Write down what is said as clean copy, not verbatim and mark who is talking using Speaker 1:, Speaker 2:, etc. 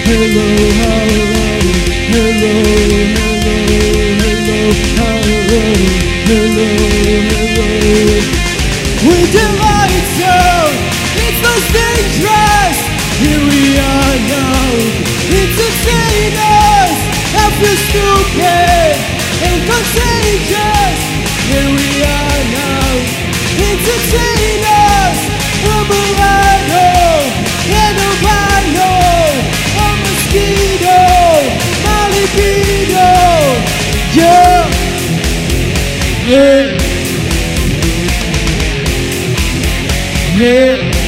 Speaker 1: hello, hello, hello, hello. With the lights out, it's most dangerous. Here we are now. It's insane us. I feel stupid and contagious. Here we are now. It's insane us. I'm a rhino and a rhino. A mosquito, my libido. Yeah. Yeah. Yeah.